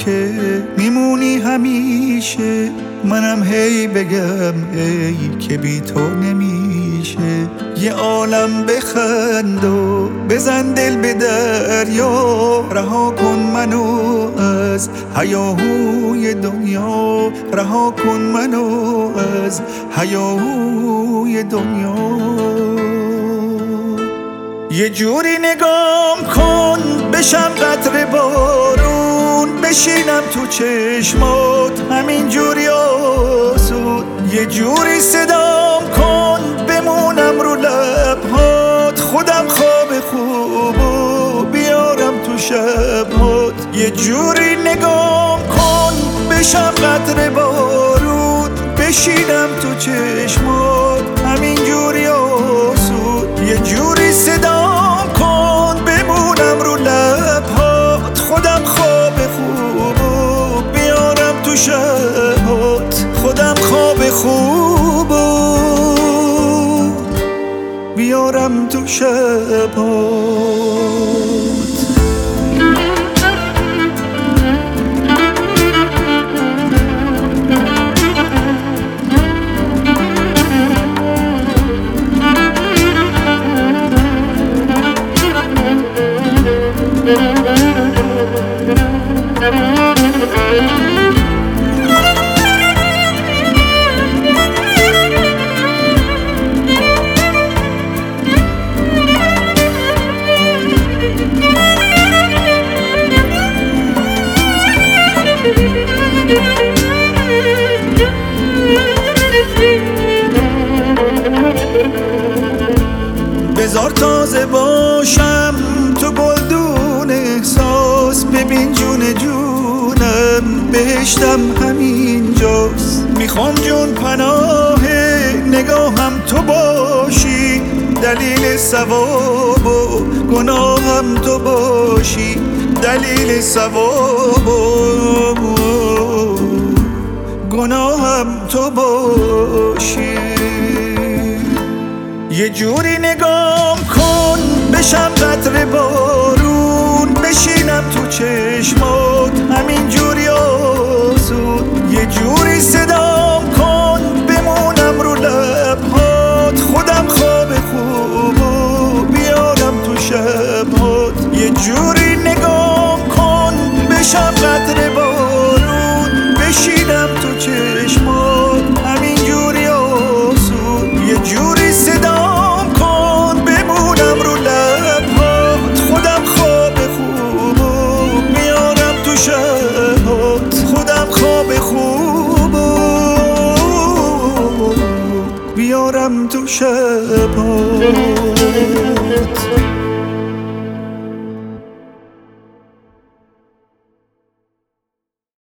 که میمونی همیشه، منم هی بگم ای که بی تو نمیشه. یه عالم بخند و بزن دل به دریا، رها کن منو از هیاهوی دنیا، رها کن منو از هیاهوی دنیا. یه جوری نگام کن بشم قطره بارون، بشینم تو چشمات همین جوری آسود. یه جوری صدام کن بمونم رو لبهات، خودم خواب خوبو بیارم تو شبهات. یه جوری نگام کن بشم قطره بارون، بشینم تو چشمات همین جوری آسود. یه جوری صدام کن بمونم رو لبهات، خودم خواب خوبو بیارم تو شبهات، خودم خواب خوبو بیارم تو شبهات. بذار تازه باشم تو گلدون احساس، ببین جون جونم بهشتم همین جاست. میخوام جون پناه نگاهم تو باشی، دلیل ثواب و گناهم تو باشی، دلیل ثواب و گناهم تو باشی. یه جوری نگام کن بشم قطره بارون، بشینم تو چشمات همین جوری آسود. یه جوری صدام کن بمونم رو لبهات، خودم خواب خوبو بیارم تو شبهات. یه جوری نگام کن بشم قطره بارون، بشینم تو چشمات همین جوری آسود. یه جوری صدام کن بمونم رو لبهات، خودم خواب خوبو میارم تو شبهات، خودم خواب خوبو بیارم تو شبهات.